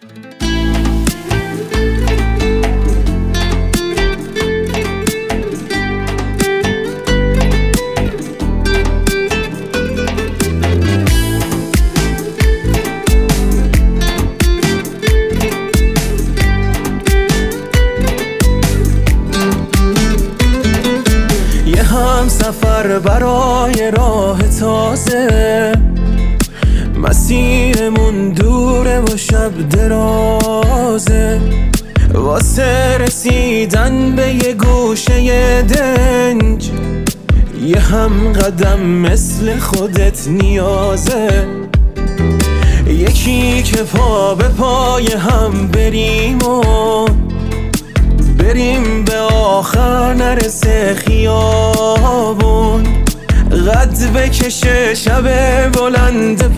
سفر برای راه تازه، مسیرمون دوره و شب درازه، واسه رسیدن به یه گوشه دنج یه هم قدم مثل خودت نیازه. یکی که پا به پای هم بریم به آخر نرسه خیابون، قد بکشه شب بلند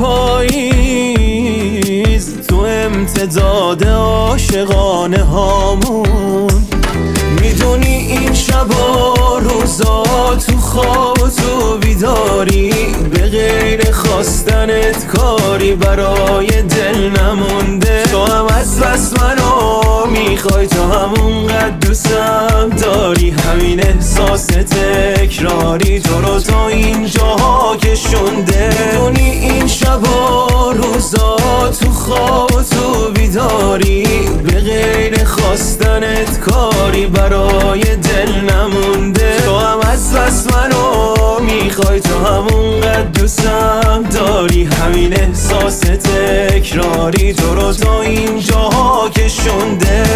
پاییز تو امتداد عاشقانه هامون. میدونی این شبا روزا تو خواب و تو بیداری به غیر خواستنت کاری برای دل نمونده. تو هم از بس منو میخوای، تو همون قد دوستم داری، همین احساس تکراری تو رو تا این جاها کشونده. میدونی این شبا روزا تو خواب و تو بیداری به غیر خواستنت کاری برای دل نمونده. تو هم از بس منو میخوای، تو همون قد دوستم داری، همین احساس تکراری تو رو تا این جاها کشونده.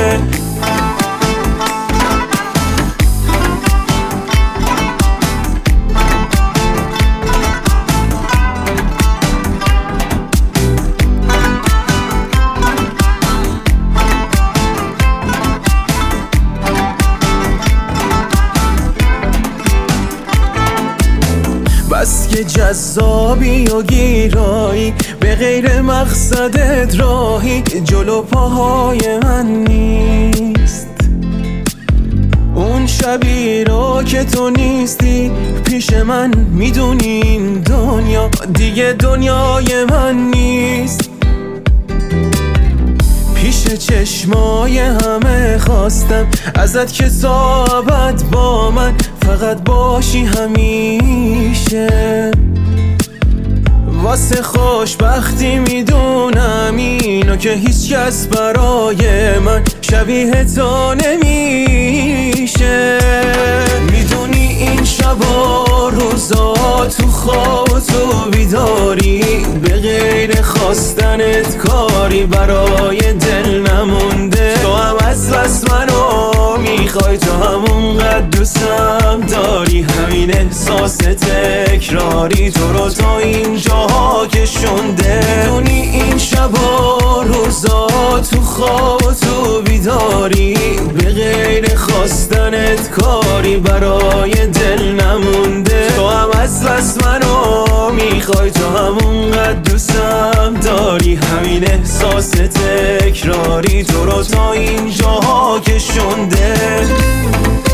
بس که جذابی و گیرایی به غیر مقصدت راهی جلو پاهای من نیست. اون شبی رو که تو نیستی پیش من، میدونی این دنیا دیگه دنیای من نیست. پیش چشمای همه خواستم ازت که تا ابد با من فقط باشی همیشه. واسه خوشبختی میدونم اینو که هیچ کس برای من شبیه تو نمیشه. میدونی این شبا روزا تو خواب و تو بیداری به غیر خواستنت کاری برای دل نمونده. تو هم از بس منو میخوای، تو همون قد دوستم داری، همین احساس تکراری تو رو تا این جاها کشونده. میدونی این شبا روزا تو خواب و تو بیداری به غیر خواستنت کاری برای دل نمونده. تو هم از بس منو میخوای، تو همون قد دوستم داری، همین احساس تکراری تو رو تا این جاها کشونده.